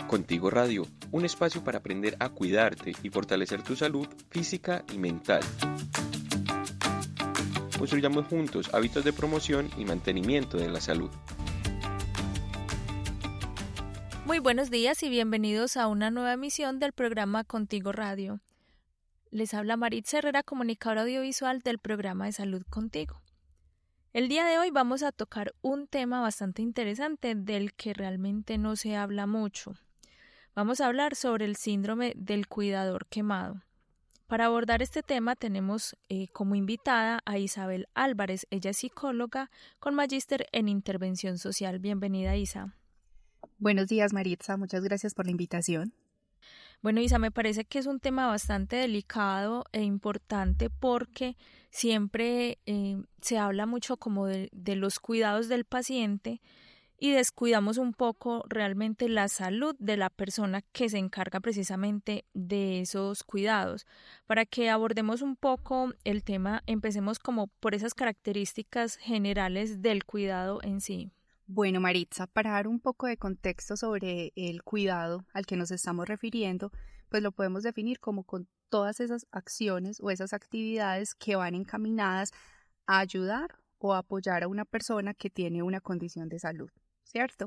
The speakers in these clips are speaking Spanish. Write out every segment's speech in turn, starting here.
Contigo Radio, un espacio para aprender a cuidarte y fortalecer tu salud física y mental. Construyamos juntos hábitos de promoción y mantenimiento de la salud. Muy buenos días y bienvenidos a una nueva emisión del programa Contigo Radio. Les habla Maritza Herrera, comunicadora audiovisual del programa de Salud Contigo. El día de hoy vamos a tocar un tema bastante interesante del que realmente no se habla mucho. Vamos a hablar sobre el síndrome del cuidador quemado. Para abordar este tema tenemos como invitada a Isabel Álvarez. Ella es psicóloga con magíster en intervención social. Bienvenida, Isa. Buenos días, Maritza. Muchas gracias por la invitación. Bueno, Isa, me parece que es un tema bastante delicado e importante porque siempre se habla mucho como de los cuidados del paciente y descuidamos un poco realmente la salud de la persona que se encarga precisamente de esos cuidados. Para que abordemos un poco el tema, empecemos como por esas características generales del cuidado en sí. Bueno, Maritza, para dar un poco de contexto sobre el cuidado al que nos estamos refiriendo, pues lo podemos definir como con todas esas acciones o esas actividades que van encaminadas a ayudar o apoyar a una persona que tiene una condición de salud, ¿cierto?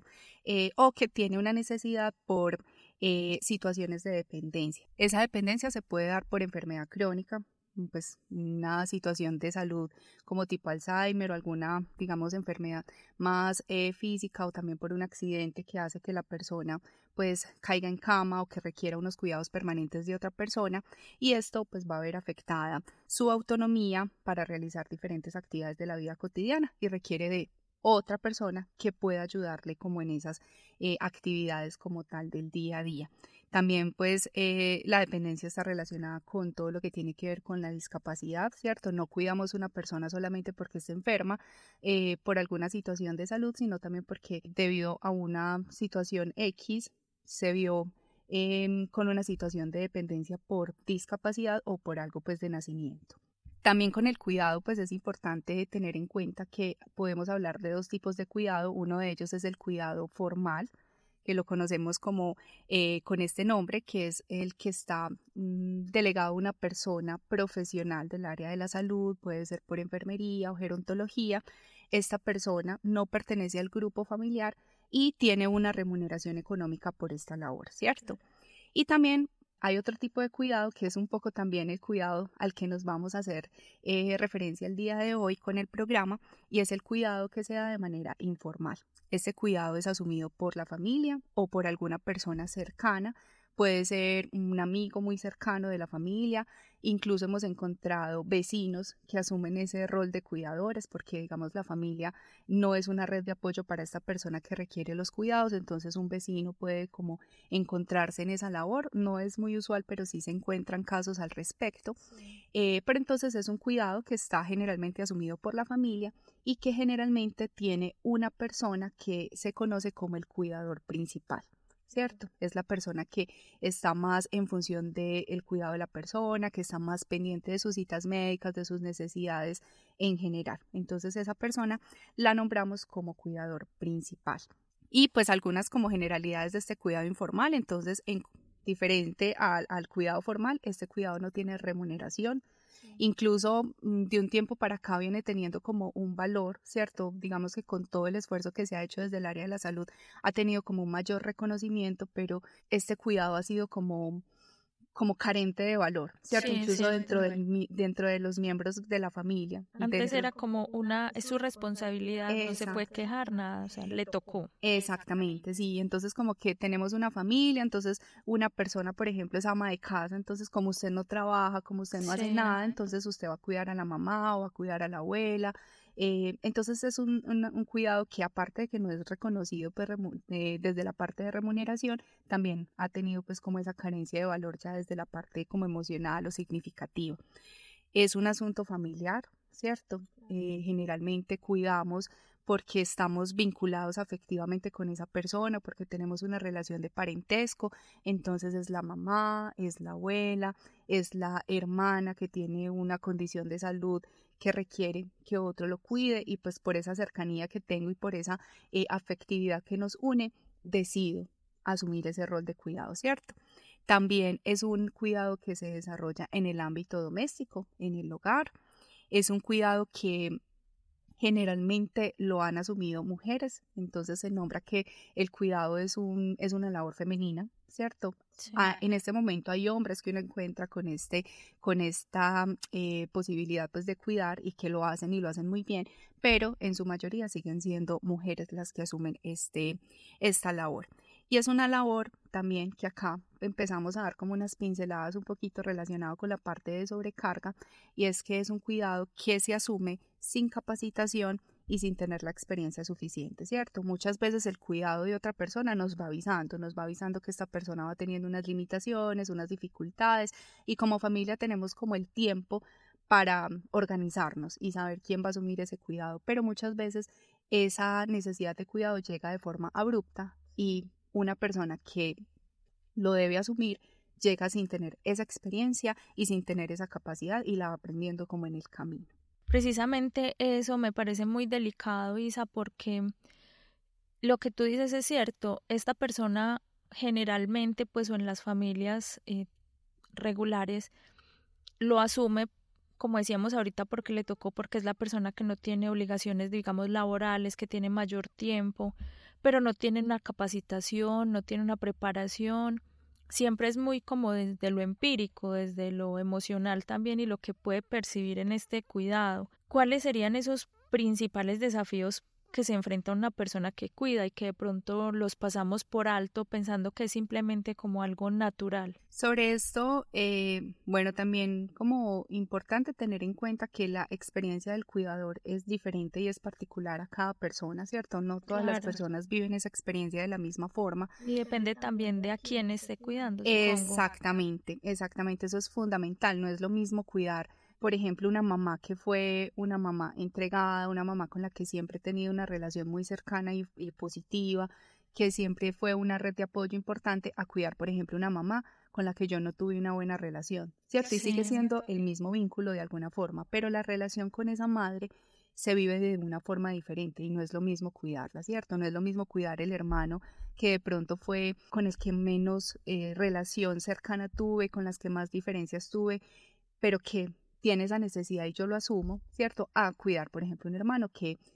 O que tiene una necesidad por situaciones de dependencia. Esa dependencia se puede dar por enfermedad crónica, pues una situación de salud como tipo Alzheimer o alguna, digamos, enfermedad más física o también por un accidente que hace que la persona pues caiga en cama o que requiera unos cuidados permanentes de otra persona, y esto pues va a ver afectada su autonomía para realizar diferentes actividades de la vida cotidiana y requiere de otra persona que pueda ayudarle como en esas actividades como tal del día a día. También pues la dependencia está relacionada con todo lo que tiene que ver con la discapacidad, ¿cierto? No cuidamos a una persona solamente porque esté enferma por alguna situación de salud, sino también porque debido a una situación X se vio con una situación de dependencia por discapacidad o por algo pues de nacimiento. También con el cuidado, pues es importante tener en cuenta que podemos hablar de dos tipos de cuidado. Uno de ellos es el cuidado formal, que lo conocemos como con este nombre, que es el que está delegado a una persona profesional del área de la salud, puede ser por enfermería o gerontología. Esta persona no pertenece al grupo familiar y tiene una remuneración económica por esta labor, ¿cierto? Y también hay otro tipo de cuidado que es un poco también el cuidado al que nos vamos a hacer referencia el día de hoy con el programa, y es el cuidado que se da de manera informal. Este cuidado es asumido por la familia o por alguna persona cercana. Puede ser un amigo muy cercano de la familia, incluso hemos encontrado vecinos que asumen ese rol de cuidadores porque, digamos, la familia no es una red de apoyo para esta persona que requiere los cuidados, entonces un vecino puede como encontrarse en esa labor. No es muy usual, pero sí se encuentran casos al respecto. Pero entonces es un cuidado que está generalmente asumido por la familia y que generalmente tiene una persona que se conoce como el cuidador principal, ¿cierto? Es la persona que está más en función del cuidado de la persona, que está más pendiente de sus citas médicas, de sus necesidades en general. Entonces esa persona la nombramos como cuidador principal. Y pues algunas como generalidades de este cuidado informal. Entonces, diferente al cuidado formal, este cuidado no tiene remuneración. Incluso de un tiempo para acá viene teniendo como un valor, ¿cierto? Digamos que con todo el esfuerzo que se ha hecho desde el área de la salud ha tenido como un mayor reconocimiento, pero este cuidado ha sido como carente de valor, ¿cierto? Sí, Incluso sí, dentro de los miembros de la familia. antes era como es su responsabilidad, no se puede Exacto. quejar nada, o sea, le tocó. Exactamente, sí. Entonces como que tenemos una familia, entonces una persona, por ejemplo, es ama de casa, entonces como usted no trabaja, como usted no hace Sí. nada, entonces usted va a cuidar a la mamá o va a cuidar a la abuela. Entonces es un cuidado que, aparte de que no es reconocido pues, desde la parte de remuneración, también ha tenido pues como esa carencia de valor ya desde la parte como emocional o significativa. Es un asunto familiar, ¿cierto? Generalmente cuidamos porque estamos vinculados afectivamente con esa persona, porque tenemos una relación de parentesco. Entonces es la mamá, es la abuela, es la hermana que tiene una condición de salud que requiere que otro lo cuide, y pues por esa cercanía que tengo y por esa afectividad que nos une, decido asumir ese rol de cuidado, ¿cierto? También es un cuidado que se desarrolla en el ámbito doméstico, en el hogar. Es un cuidado que generalmente lo han asumido mujeres, entonces se nombra que el cuidado es una labor femenina, ¿cierto? Sí. En este momento hay hombres que uno encuentra con esta posibilidad pues de cuidar y que lo hacen y lo hacen muy bien, pero en su mayoría siguen siendo mujeres las que asumen esta labor. Y es una labor también que acá empezamos a dar como unas pinceladas un poquito relacionado con la parte de sobrecarga, y es que es un cuidado que se asume sin capacitación y sin tener la experiencia suficiente, ¿cierto? Muchas veces el cuidado de otra persona nos va avisando que esta persona va teniendo unas limitaciones, unas dificultades, y como familia tenemos como el tiempo para organizarnos y saber quién va a asumir ese cuidado, pero muchas veces esa necesidad de cuidado llega de forma abrupta y una persona que lo debe asumir llega sin tener esa experiencia y sin tener esa capacidad y la va aprendiendo como en el camino. Precisamente eso me parece muy delicado, Isa, porque lo que tú dices es cierto. Esta persona generalmente, pues, o en las familias regulares, lo asume, como decíamos ahorita, porque le tocó, porque es la persona que no tiene obligaciones, digamos, laborales, que tiene mayor tiempo, pero no tiene una capacitación, no tiene una preparación. Siempre es muy como desde lo empírico, desde lo emocional también, y lo que puede percibir en este cuidado. ¿Cuáles serían esos principales desafíos que se enfrenta una persona que cuida y que de pronto los pasamos por alto pensando que es simplemente como algo natural? Sobre esto, bueno, también como importante tener en cuenta que la experiencia del cuidador es diferente y es particular a cada persona, ¿cierto? No todas las Claro. personas viven esa experiencia de la misma forma. Y depende también de a quién esté cuidando, supongo. Exactamente, eso es fundamental. No es lo mismo cuidar, por ejemplo, una mamá que fue una mamá entregada, una mamá con la que siempre he tenido una relación muy cercana y positiva, que siempre fue una red de apoyo importante, a cuidar, por ejemplo, una mamá con la que yo no tuve una buena relación, ¿cierto? Y sigue Sí. siendo el mismo vínculo de alguna forma, pero la relación con esa madre se vive de una forma diferente y no es lo mismo cuidarla, ¿cierto? No es lo mismo cuidar el hermano que de pronto fue con el que menos relación cercana tuve, con las que más diferencias tuve, pero que tiene esa necesidad y yo lo asumo, ¿cierto? A cuidar, por ejemplo, un hermano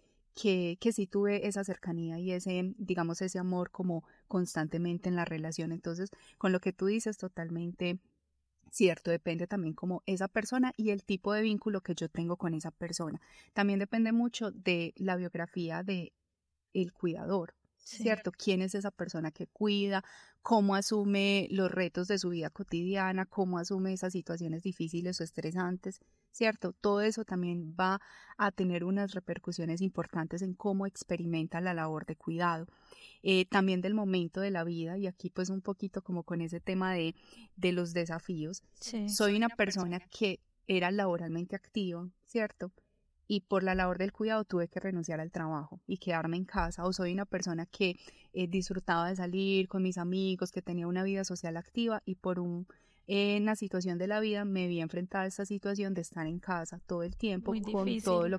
que sí tuve esa cercanía y ese, digamos, ese amor como constantemente en la relación. Entonces, con lo que tú dices, totalmente cierto, depende también como esa persona y el tipo de vínculo que yo tengo con esa persona. También depende mucho de la biografía de el cuidador, Sí. ¿cierto? ¿Quién es esa persona que cuida? ¿Cómo asume los retos de su vida cotidiana? ¿Cómo asume esas situaciones difíciles o estresantes? ¿Cierto? Todo eso también va a tener unas repercusiones importantes en cómo experimenta la labor de cuidado. También del momento de la vida, y aquí pues un poquito como con ese tema de los desafíos. Sí. Soy una persona que era laboralmente activa, ¿cierto? Y por la labor del cuidado tuve que renunciar al trabajo y quedarme en casa, o soy una persona que disfrutaba de salir con mis amigos, que tenía una vida social activa y por una situación de la vida me vi enfrentada a esta situación de estar en casa todo el tiempo Muy con difícil. todo lo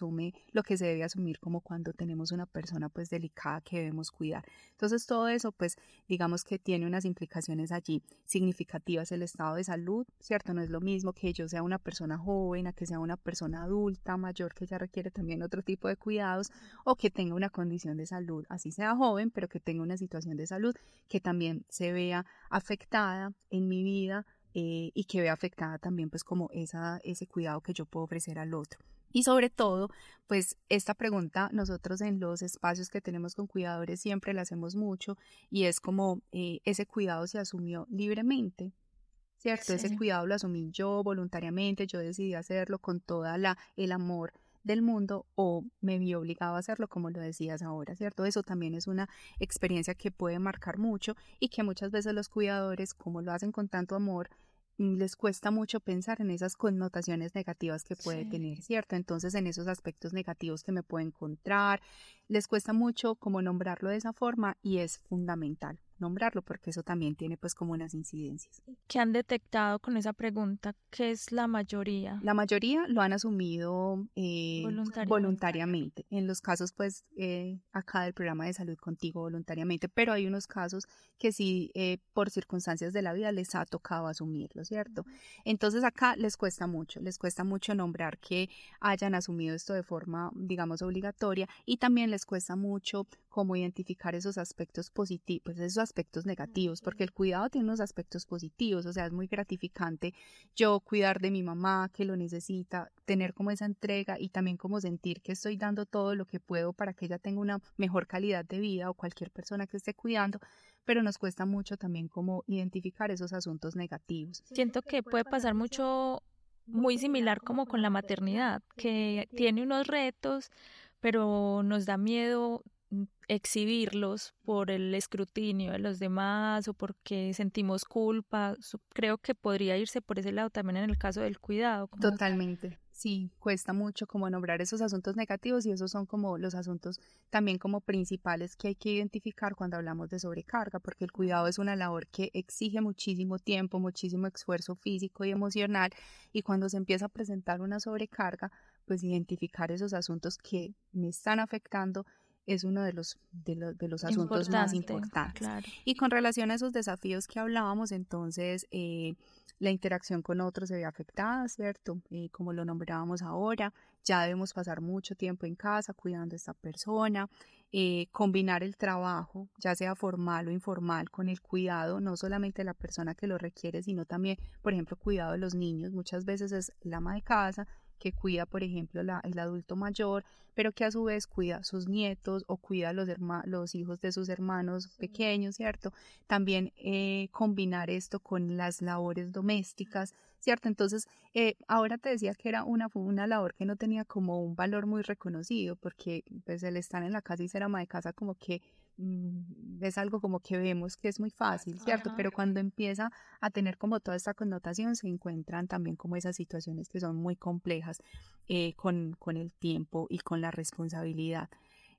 que se debe asumir como cuando tenemos una persona pues delicada que debemos cuidar. Entonces todo eso pues digamos que tiene unas implicaciones allí significativas. El estado de salud, ¿cierto? No es lo mismo que yo sea una persona joven, a que sea una persona adulta, mayor, que ya requiere también otro tipo de cuidados, o que tenga una condición de salud, así sea joven, pero que tenga una situación de salud que también se vea afectada en mi vida y que vea afectada también pues como ese cuidado que yo puedo ofrecer al otro. Y sobre todo, pues esta pregunta nosotros en los espacios que tenemos con cuidadores siempre la hacemos mucho y es como ese cuidado se asumió libremente, ¿cierto? Sí. Ese cuidado lo asumí yo voluntariamente, yo decidí hacerlo con toda el amor del mundo o me vi obligado a hacerlo como lo decías ahora, ¿cierto? Eso también es una experiencia que puede marcar mucho y que muchas veces los cuidadores, como lo hacen con tanto amor, les cuesta mucho pensar en esas connotaciones negativas que puede Sí. tener, ¿cierto? Entonces, en esos aspectos negativos que me puedo encontrar, les cuesta mucho como nombrarlo de esa forma y es fundamental. nombrarlo, porque eso también tiene pues como unas incidencias. ¿Qué han detectado con esa pregunta? ¿Qué es la mayoría? La mayoría lo han asumido voluntariamente. En los casos pues acá del programa de Salud Contigo voluntariamente, pero hay unos casos que sí por circunstancias de la vida les ha tocado asumirlo, ¿cierto? Entonces acá les cuesta mucho nombrar que hayan asumido esto de forma, digamos, obligatoria, y también les cuesta mucho cómo identificar esos aspectos positivos, pues esos aspectos negativos, porque el cuidado tiene unos aspectos positivos, o sea, es muy gratificante yo cuidar de mi mamá que lo necesita, tener como esa entrega y también como sentir que estoy dando todo lo que puedo para que ella tenga una mejor calidad de vida, o cualquier persona que esté cuidando, pero nos cuesta mucho también como identificar esos asuntos negativos. Siento que puede pasar mucho, muy similar como con la maternidad, que tiene unos retos, pero nos da miedo exhibirlos por el escrutinio de los demás o porque sentimos culpa. Creo que podría irse por ese lado también en el caso del cuidado. Totalmente. Sí, cuesta mucho como nombrar esos asuntos negativos, y esos son como los asuntos también como principales que hay que identificar cuando hablamos de sobrecarga, porque el cuidado es una labor que exige muchísimo tiempo, muchísimo esfuerzo físico y emocional, y cuando se empieza a presentar una sobrecarga, pues identificar esos asuntos que me están afectando es uno de los asuntos más importantes. Claro. Y con relación a esos desafíos que hablábamos, entonces la interacción con otros se ve afectada, ¿cierto? Como lo nombrábamos ahora, ya debemos pasar mucho tiempo en casa cuidando a esta persona, combinar el trabajo, ya sea formal o informal, con el cuidado, no solamente de la persona que lo requiere, sino también, por ejemplo, cuidado de los niños. Muchas veces es la ama de casa que cuida, por ejemplo, el adulto mayor, pero que a su vez cuida a sus nietos o cuida a los hijos de sus hermanos pequeños, ¿cierto? También combinar esto con las labores domésticas, ¿cierto? Entonces, ahora te decía que era una labor que no tenía como un valor muy reconocido, porque pues el estar en la casa y ser ama de casa como que es algo como que vemos que es muy fácil, ¿cierto? Ajá. Pero cuando empieza a tener como toda esta connotación, se encuentran también como esas situaciones que son muy complejas con el tiempo y con la responsabilidad.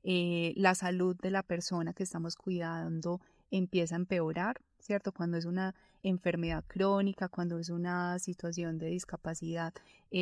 La salud de la persona que estamos cuidando empieza a empeorar, ¿cierto? Cuando es una enfermedad crónica, cuando es una situación de discapacidad,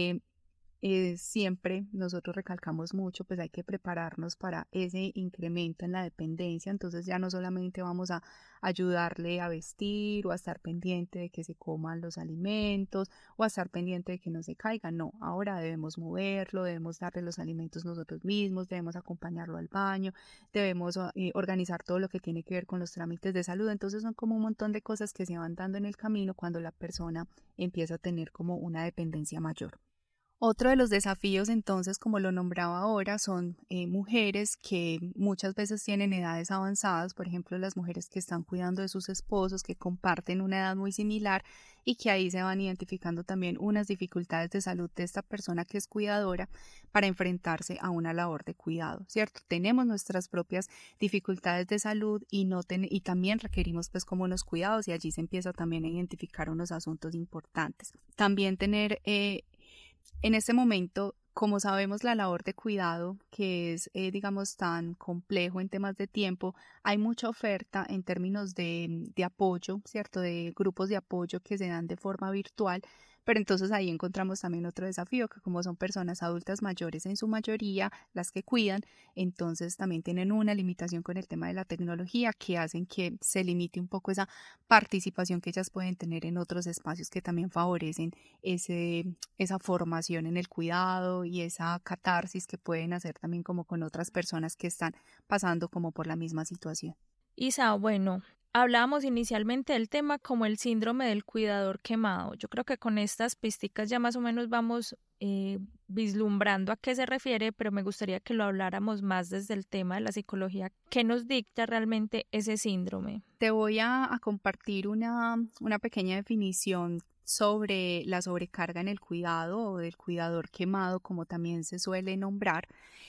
siempre nosotros recalcamos mucho, pues hay que prepararnos para ese incremento en la dependencia. Entonces ya no solamente vamos a ayudarle a vestir o a estar pendiente de que se coman los alimentos o a estar pendiente de que no se caiga, no, ahora debemos moverlo, debemos darle los alimentos nosotros mismos, debemos acompañarlo al baño, debemos organizar todo lo que tiene que ver con los trámites de salud. Entonces son como un montón de cosas que se van dando en el camino cuando la persona empieza a tener como una dependencia mayor. Otro de los desafíos, entonces, como lo nombraba ahora, son mujeres que muchas veces tienen edades avanzadas, por ejemplo, las mujeres que están cuidando de sus esposos, que comparten una edad muy similar, y que ahí se van identificando también unas dificultades de salud de esta persona que es cuidadora para enfrentarse a una labor de cuidado, ¿cierto? Tenemos nuestras propias dificultades de salud y también requerimos pues como unos cuidados, y allí se empieza también a identificar unos asuntos importantes. También tener en este momento, como sabemos, la labor de cuidado, que es, digamos, tan complejo en temas de tiempo, hay mucha oferta en términos de apoyo, ¿cierto? De grupos de apoyo que se dan de forma virtual, pero entonces ahí encontramos también otro desafío, que como son personas adultas mayores en su mayoría, las que cuidan, entonces también tienen una limitación con el tema de la tecnología que hacen que se limite un poco esa participación que ellas pueden tener en otros espacios que también favorecen esa formación en el cuidado y esa catarsis que pueden hacer también como con otras personas que están pasando como por la misma situación. Isa, bueno, hablábamos inicialmente del tema como el síndrome del cuidador quemado. Yo creo que con estas pisticas ya más o menos vamos vislumbrando a qué se refiere, pero me gustaría que lo habláramos más desde el tema de la psicología. ¿Qué nos dicta realmente ese síndrome? Te voy a compartir una pequeña definición sobre la sobrecarga en el cuidado, o del cuidador quemado, como también se suele nombrar.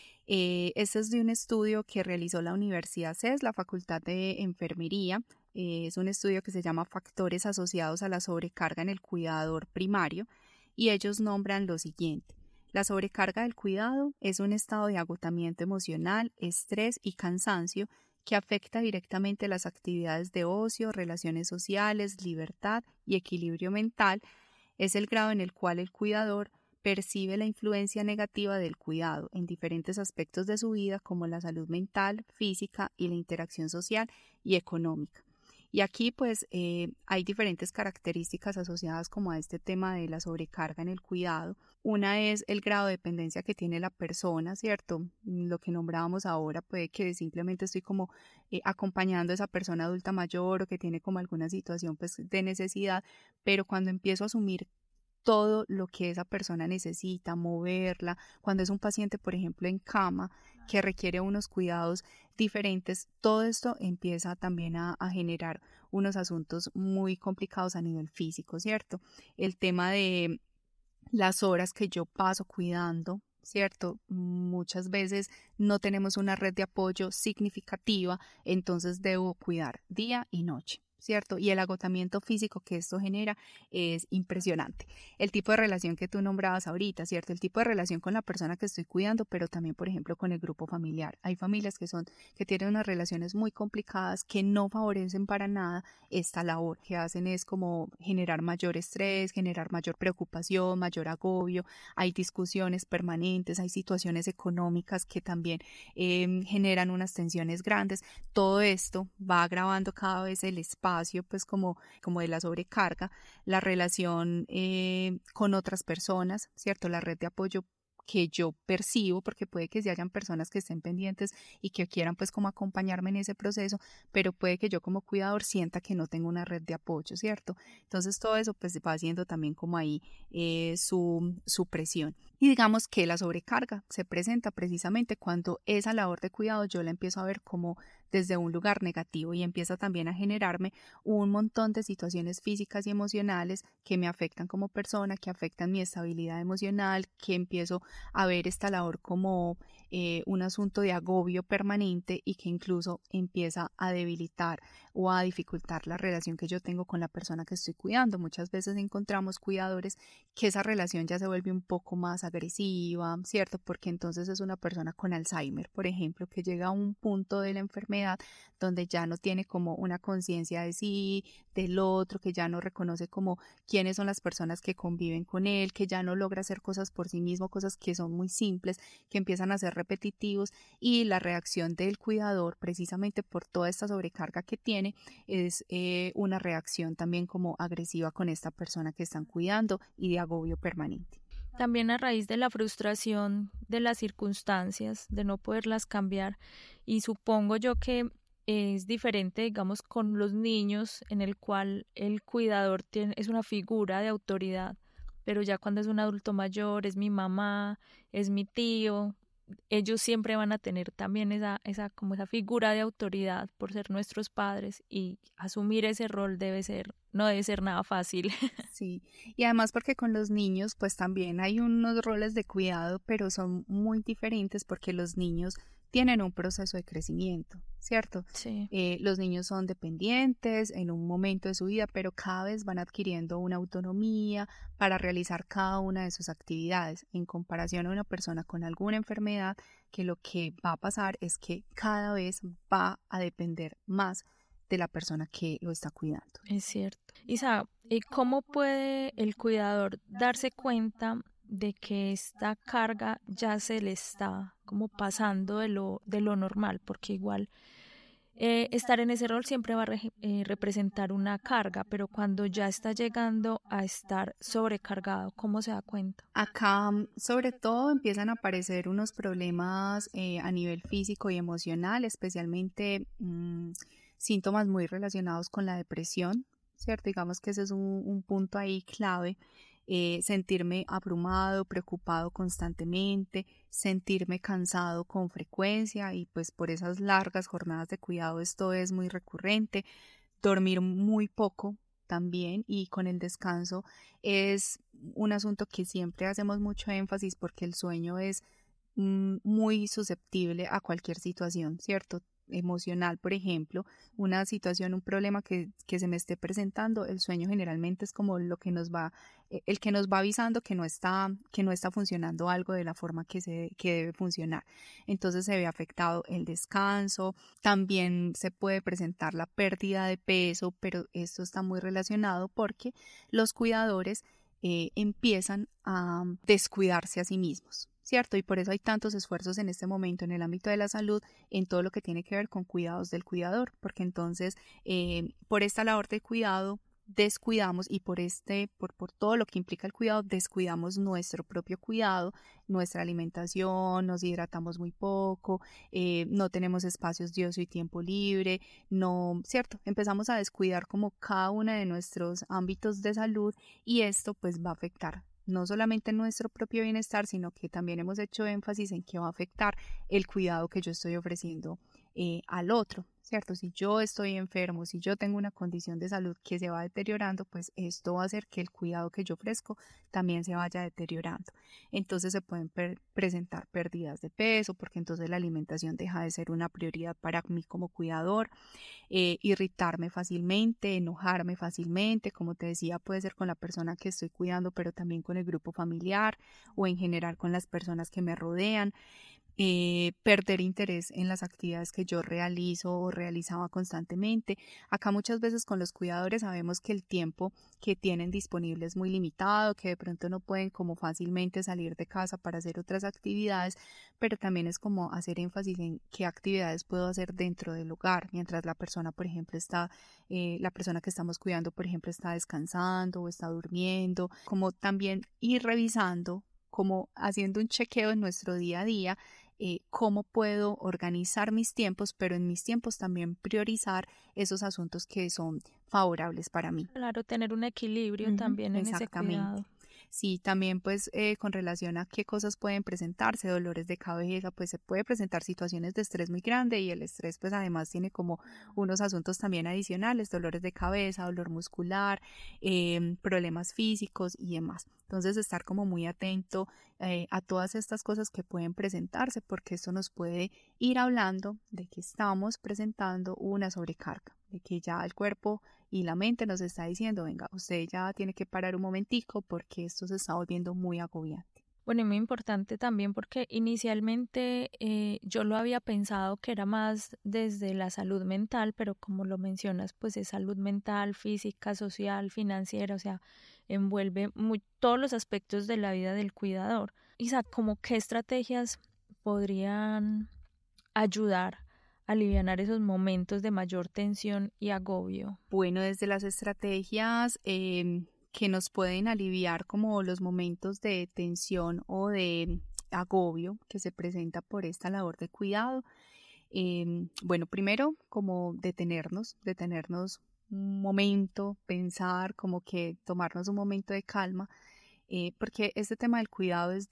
Este es de un estudio que realizó la Universidad CES, la Facultad de Enfermería. Es un estudio que se llama Factores asociados a la sobrecarga en el cuidador primario, y ellos nombran lo siguiente. La sobrecarga del cuidado es un estado de agotamiento emocional, estrés y cansancio que afecta directamente las actividades de ocio, relaciones sociales, libertad y equilibrio mental. Es el grado en el cual el cuidador percibe la influencia negativa del cuidado en diferentes aspectos de su vida, como la salud mental, física y la interacción social y económica. Y aquí pues hay diferentes características asociadas como a este tema de la sobrecarga en el cuidado. Una es el grado de dependencia que tiene la persona, ¿cierto? Lo que nombrábamos ahora, puede que simplemente estoy como acompañando a esa persona adulta mayor o que tiene como alguna situación pues de necesidad, pero cuando empiezo a asumir todo lo que esa persona necesita, moverla, cuando es un paciente, por ejemplo, en cama, que requiere unos cuidados diferentes, todo esto empieza también a generar unos asuntos muy complicados a nivel físico, ¿cierto? El tema de las horas que yo paso cuidando, ¿cierto? Muchas veces no tenemos una red de apoyo significativa, entonces debo cuidar día y noche, ¿cierto? Y el agotamiento físico que esto genera es impresionante. El tipo de relación que tú nombrabas ahorita, ¿cierto? El tipo de relación con la persona que estoy cuidando, pero también, por ejemplo, con el grupo familiar. Hay familias que tienen unas relaciones muy complicadas que no favorecen para nada esta labor. Que hacen es como generar mayor estrés, generar mayor preocupación, mayor agobio. Hay discusiones permanentes, hay situaciones económicas que también generan unas tensiones grandes. Todo esto va agravando cada vez el espacio, pues como de la sobrecarga, la relación con otras personas, ¿cierto? La red de apoyo que yo percibo, porque puede que si hayan personas que estén pendientes y que quieran pues como acompañarme en ese proceso, pero puede que yo como cuidador sienta que no tengo una red de apoyo, ¿cierto? Entonces todo eso pues va haciendo también como ahí su presión. Y digamos que la sobrecarga se presenta precisamente cuando esa labor de cuidado yo la empiezo a ver como desde un lugar negativo y empieza también a generarme un montón de situaciones físicas y emocionales que me afectan como persona, que afectan mi estabilidad emocional, que empiezo a ver esta labor como un asunto de agobio permanente y que incluso empieza a debilitar o a dificultar la relación que yo tengo con la persona que estoy cuidando. Muchas veces encontramos cuidadores que esa relación ya se vuelve un poco más agresiva, ¿cierto? Porque entonces es una persona con Alzheimer, por ejemplo, que llega a un punto de la enfermedad donde ya no tiene como una conciencia de sí, del otro, que ya no reconoce como quiénes son las personas que conviven con él, que ya no logra hacer cosas por sí mismo, cosas que son muy simples, que empiezan a ser repetitivos, y la reacción del cuidador, precisamente por toda esta sobrecarga que tiene, es una reacción también como agresiva con esta persona que están cuidando y de agobio permanente. También a raíz de la frustración de las circunstancias, de no poderlas cambiar, y supongo yo que es diferente, digamos, con los niños, en el cual el cuidador es una figura de autoridad, pero ya cuando es un adulto mayor, es mi mamá, es mi tío, ellos siempre van a tener también como esa figura de autoridad por ser nuestros padres, y asumir ese rol no debe ser nada fácil. Sí, y además porque con los niños pues también hay unos roles de cuidado, pero son muy diferentes porque los niños tienen un proceso de crecimiento, ¿cierto? Sí. Los niños son dependientes en un momento de su vida, pero cada vez van adquiriendo una autonomía para realizar cada una de sus actividades, en comparación a una persona con alguna enfermedad, que lo que va a pasar es que cada vez va a depender más de la persona que lo está cuidando. Es cierto. Isa, ¿cómo puede el cuidador darse cuenta de que esta carga ya se le está como pasando de lo normal? Porque igual estar en ese rol siempre va a representar una carga, pero cuando ya está llegando a estar sobrecargado, ¿cómo se da cuenta? Acá, sobre todo, empiezan a aparecer unos problemas a nivel físico y emocional, especialmente síntomas muy relacionados con la depresión, ¿cierto? Digamos que ese es un punto ahí clave. Sentirme abrumado, preocupado constantemente, sentirme cansado con frecuencia, y pues por esas largas jornadas de cuidado esto es muy recurrente. Dormir muy poco también, y con el descanso es un asunto que siempre hacemos mucho énfasis porque el sueño es muy susceptible a cualquier situación, ¿cierto? emocional, por ejemplo, una situación, un problema que se me esté presentando, el sueño generalmente es como lo que el que nos va avisando que no está funcionando algo de la forma que debe funcionar. Entonces se ve afectado el descanso, también se puede presentar la pérdida de peso, pero esto está muy relacionado porque los cuidadores empiezan a descuidarse a sí mismos, ¿cierto? Y por eso hay tantos esfuerzos en este momento en el ámbito de la salud, en todo lo que tiene que ver con cuidados del cuidador, porque entonces por esta labor de cuidado descuidamos y por todo lo que implica el cuidado, descuidamos nuestro propio cuidado, nuestra alimentación, nos hidratamos muy poco, no tenemos espacios de ocio y tiempo libre, no, ¿cierto? Empezamos a descuidar como cada uno de nuestros ámbitos de salud y esto pues va a afectar no solamente nuestro propio bienestar, sino que también hemos hecho énfasis en que va a afectar el cuidado que yo estoy ofreciendo al otro, ¿cierto? Si yo estoy enfermo, si yo tengo una condición de salud que se va deteriorando, pues esto va a hacer que el cuidado que yo ofrezco también se vaya deteriorando. Entonces se pueden presentar pérdidas de peso, porque entonces la alimentación deja de ser una prioridad para mí como cuidador, irritarme fácilmente, enojarme fácilmente, como te decía, puede ser con la persona que estoy cuidando, pero también con el grupo familiar o en general con las personas que me rodean. Perder interés en las actividades que yo realizo o realizaba constantemente. Acá muchas veces con los cuidadores sabemos que el tiempo que tienen disponible es muy limitado, que de pronto no pueden como fácilmente salir de casa para hacer otras actividades, pero también es como hacer énfasis en qué actividades puedo hacer dentro del hogar, mientras la persona, por ejemplo, la persona que estamos cuidando, por ejemplo, está descansando o está durmiendo, como también ir revisando, como haciendo un chequeo en nuestro día a día, cómo puedo organizar mis tiempos, pero en mis tiempos también priorizar esos asuntos que son favorables para mí. Claro, tener un equilibrio también en ese cuidado. Sí, también pues con relación a qué cosas pueden presentarse, dolores de cabeza, pues se puede presentar situaciones de estrés muy grande y el estrés pues además tiene como unos asuntos también adicionales, dolores de cabeza, dolor muscular, problemas físicos y demás. Entonces estar como muy atento a todas estas cosas que pueden presentarse porque esto nos puede ir hablando de que estamos presentando una sobrecarga, de que ya el cuerpo y la mente nos está diciendo, venga, usted ya tiene que parar un momentico porque esto se está volviendo muy agobiante. Bueno, y muy importante también porque inicialmente yo lo había pensado que era más desde la salud mental, pero como lo mencionas, pues es salud mental, física, social, financiera, o sea, envuelve todos los aspectos de la vida del cuidador. Isa, ¿cómo qué estrategias podrían ayudar a alivianar esos momentos de mayor tensión y agobio? Bueno, desde las estrategias que nos pueden aliviar como los momentos de tensión o de agobio que se presenta por esta labor de cuidado. Bueno, primero como detenernos un momento, pensar, como que tomarnos un momento de calma, porque este tema del cuidado es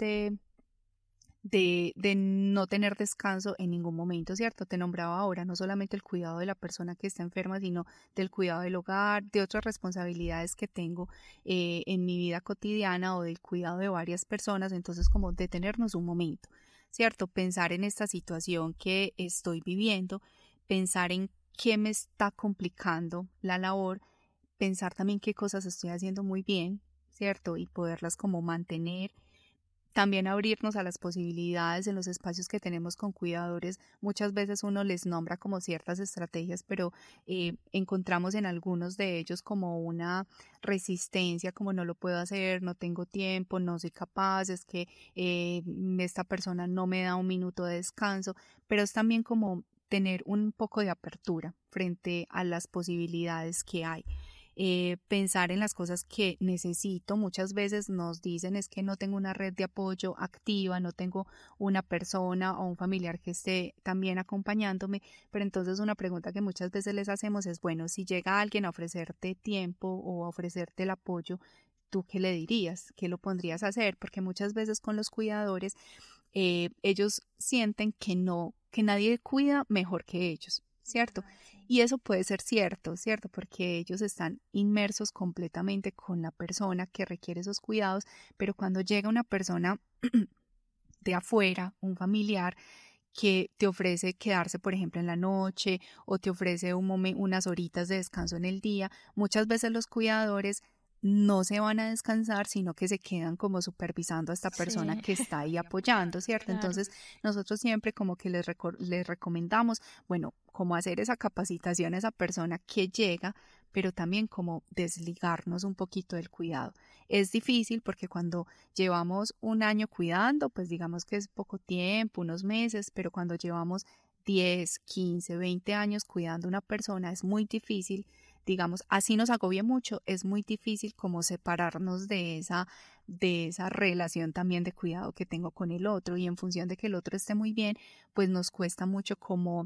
de no tener descanso en ningún momento, ¿cierto? Te nombraba ahora no solamente el cuidado de la persona que está enferma, sino del cuidado del hogar, de otras responsabilidades que tengo en mi vida cotidiana o del cuidado de varias personas, entonces como detenernos un momento, ¿cierto? Pensar en esta situación que estoy viviendo, pensar en qué me está complicando la labor, pensar también qué cosas estoy haciendo muy bien, ¿cierto? Y poderlas como mantener. También abrirnos a las posibilidades en los espacios que tenemos con cuidadores. Muchas veces uno les nombra como ciertas estrategias, pero encontramos en algunos de ellos como una resistencia, como no lo puedo hacer, no tengo tiempo, no soy capaz, es que esta persona no me da un minuto de descanso, pero es también como tener un poco de apertura frente a las posibilidades que hay. Pensar en las cosas que necesito. Muchas veces nos dicen es que no tengo una red de apoyo activa, no tengo una persona o un familiar que esté también acompañándome, pero entonces una pregunta que muchas veces les hacemos es, bueno, si llega alguien a ofrecerte tiempo o a ofrecerte el apoyo, ¿tú qué le dirías? ¿Qué lo pondrías a hacer? Porque muchas veces con los cuidadores ellos sienten que nadie cuida mejor que ellos, ¿cierto? Y eso puede ser cierto, ¿cierto? Porque ellos están inmersos completamente con la persona que requiere esos cuidados, pero cuando llega una persona de afuera, un familiar, que te ofrece quedarse, por ejemplo, en la noche o te ofrece unas horitas de descanso en el día. Muchas veces los cuidadores no se van a descansar, sino que se quedan como supervisando a esta persona Sí, que está ahí apoyando, ¿cierto? claro. Entonces, nosotros siempre como que les recomendamos, bueno, cómo hacer esa capacitación a esa persona que llega, pero también como desligarnos un poquito del cuidado. Es difícil porque cuando llevamos un año cuidando, pues digamos que es poco tiempo, unos meses, pero cuando llevamos 10, 15, 20 años cuidando a una persona es muy difícil, digamos, así nos agobia mucho, es muy difícil como separarnos de esa relación también de cuidado que tengo con el otro, y en función de que el otro esté muy bien, pues nos cuesta mucho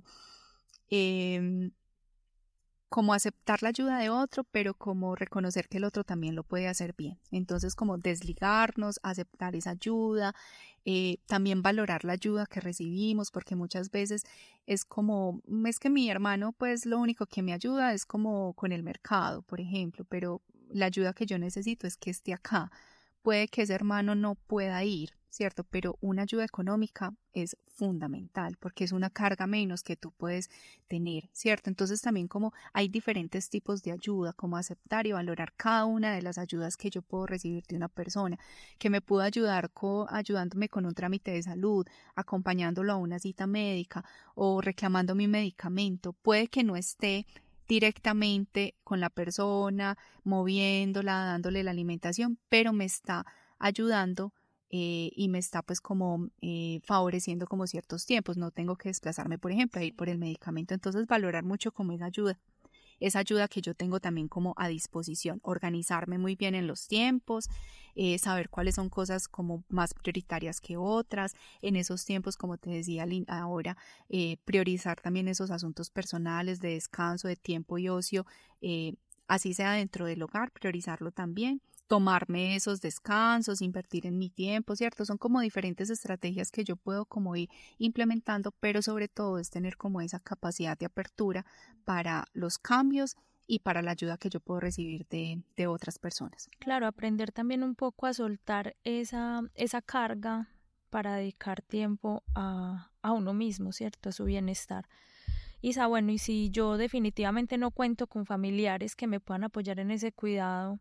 em, como aceptar la ayuda de otro, pero como reconocer que el otro también lo puede hacer bien. Entonces, como desligarnos, aceptar esa ayuda, también valorar la ayuda que recibimos, porque muchas veces es como, es que mi hermano, pues lo único que me ayuda es como con el mercado, por ejemplo, pero la ayuda que yo necesito es que esté acá. Puede que ese hermano no pueda ir, ¿cierto? Pero una ayuda económica es fundamental porque es una carga menos que tú puedes tener, ¿cierto? Entonces también como hay diferentes tipos de ayuda, como aceptar y valorar cada una de las ayudas que yo puedo recibir de una persona, que me pudo ayudar ayudándome con un trámite de salud, acompañándolo a una cita médica o reclamando mi medicamento. Puede que no esté directamente con la persona, moviéndola, dándole la alimentación, pero me está ayudando y me está pues como favoreciendo como ciertos tiempos. No tengo que desplazarme, por ejemplo, a ir por el medicamento. Entonces valorar mucho como esa ayuda que yo tengo también como a disposición, organizarme muy bien en los tiempos, saber cuáles son cosas como más prioritarias que otras, en esos tiempos, como te decía ahora, priorizar también esos asuntos personales de descanso, de tiempo y ocio, así sea dentro del hogar, priorizarlo también, tomarme esos descansos, invertir en mi tiempo, ¿cierto? Son como diferentes estrategias que yo puedo como ir implementando, pero sobre todo es tener como esa capacidad de apertura para los cambios y para la ayuda que yo puedo recibir de otras personas. Claro, aprender también un poco a soltar esa carga para dedicar tiempo a uno mismo, ¿cierto? A su bienestar. Isa, bueno, y si yo definitivamente no cuento con familiares que me puedan apoyar en ese cuidado,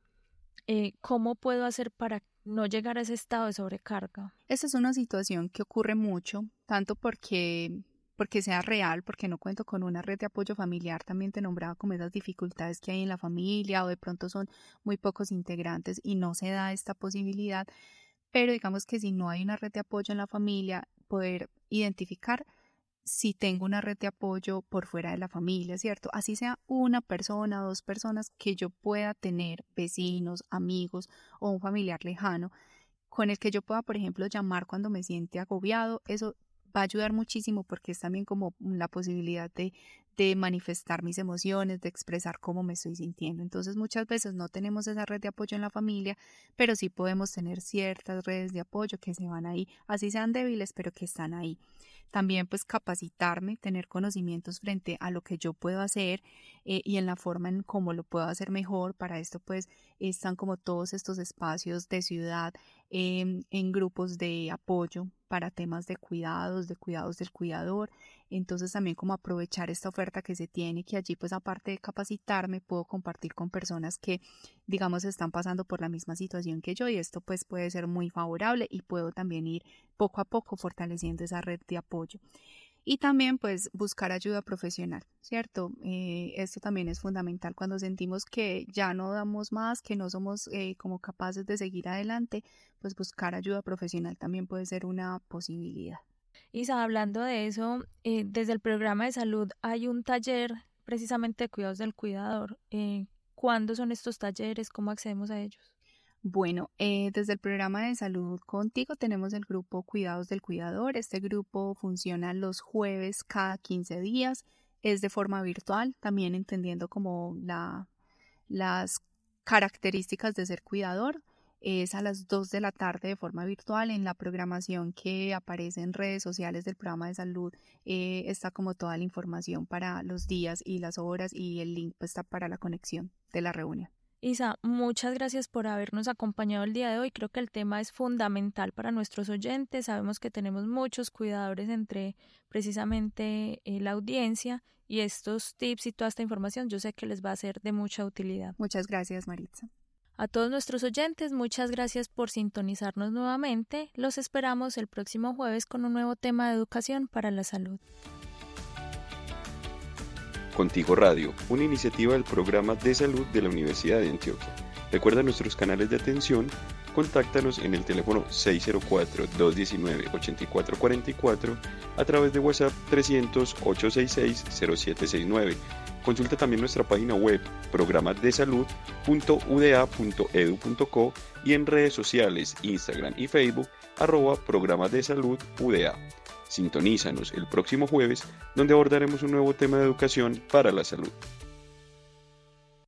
¿cómo puedo hacer para no llegar a ese estado de sobrecarga? Esta es una situación que ocurre mucho, tanto porque sea real, porque no cuento con una red de apoyo familiar, también te nombraba como esas dificultades que hay en la familia o de pronto son muy pocos integrantes y no se da esta posibilidad, pero digamos que si no hay una red de apoyo en la familia, poder identificar si tengo una red de apoyo por fuera de la familia, ¿cierto? Así sea una persona, dos personas que yo pueda tener, vecinos, amigos o un familiar lejano con el que yo pueda, por ejemplo, llamar cuando me siente agobiado, eso va a ayudar muchísimo porque es también como la posibilidad de manifestar mis emociones, de expresar cómo me estoy sintiendo. Entonces muchas veces no tenemos esa red de apoyo en la familia, pero sí podemos tener ciertas redes de apoyo que se van ahí, así sean débiles, pero que están ahí. También pues capacitarme, tener conocimientos frente a lo que yo puedo hacer y en la forma en cómo lo puedo hacer mejor. Para esto pues están como todos estos espacios de ciudad en grupos de apoyo para temas de cuidados del cuidador. Entonces también como aprovechar esta oferta que se tiene, que allí pues aparte de capacitarme puedo compartir con personas que digamos están pasando por la misma situación que yo, y esto pues puede ser muy favorable y puedo también ir poco a poco fortaleciendo esa red de apoyo. Y también pues buscar ayuda profesional, ¿cierto? Esto también es fundamental cuando sentimos que ya no damos más, que no somos como capaces de seguir adelante, pues buscar ayuda profesional también puede ser una posibilidad. Isa, hablando de eso, desde el programa de salud hay un taller precisamente de cuidados del cuidador. ¿Cuándo son estos talleres? ¿Cómo accedemos a ellos? Bueno, desde el programa de salud contigo tenemos el grupo Cuidados del Cuidador. Este grupo funciona los jueves cada 15 días. Es de forma virtual, también entendiendo como las características de ser cuidador. Es a las 2 de la tarde de forma virtual. En la programación que aparece en redes sociales del programa de salud está como toda la información para los días y las horas, y el link pues, está para la conexión de la reunión. Isa, muchas gracias por habernos acompañado el día de hoy. Creo que el tema es fundamental para nuestros oyentes. Sabemos que tenemos muchos cuidadores entre precisamente la audiencia, y estos tips y toda esta información yo sé que les va a ser de mucha utilidad. Muchas gracias, Maritza. A todos nuestros oyentes, muchas gracias por sintonizarnos nuevamente. Los esperamos el próximo jueves con un nuevo tema de educación para la salud. Contigo Radio, una iniciativa del Programa de Salud de la Universidad de Antioquia. Recuerda nuestros canales de atención, contáctanos en el teléfono 604-219-8444, a través de WhatsApp 300-866-0769. Consulta también nuestra página web programasdesalud.uda.edu.co y en redes sociales Instagram y Facebook @programasdesalud.uda. Sintonízanos el próximo jueves, donde abordaremos un nuevo tema de educación para la salud.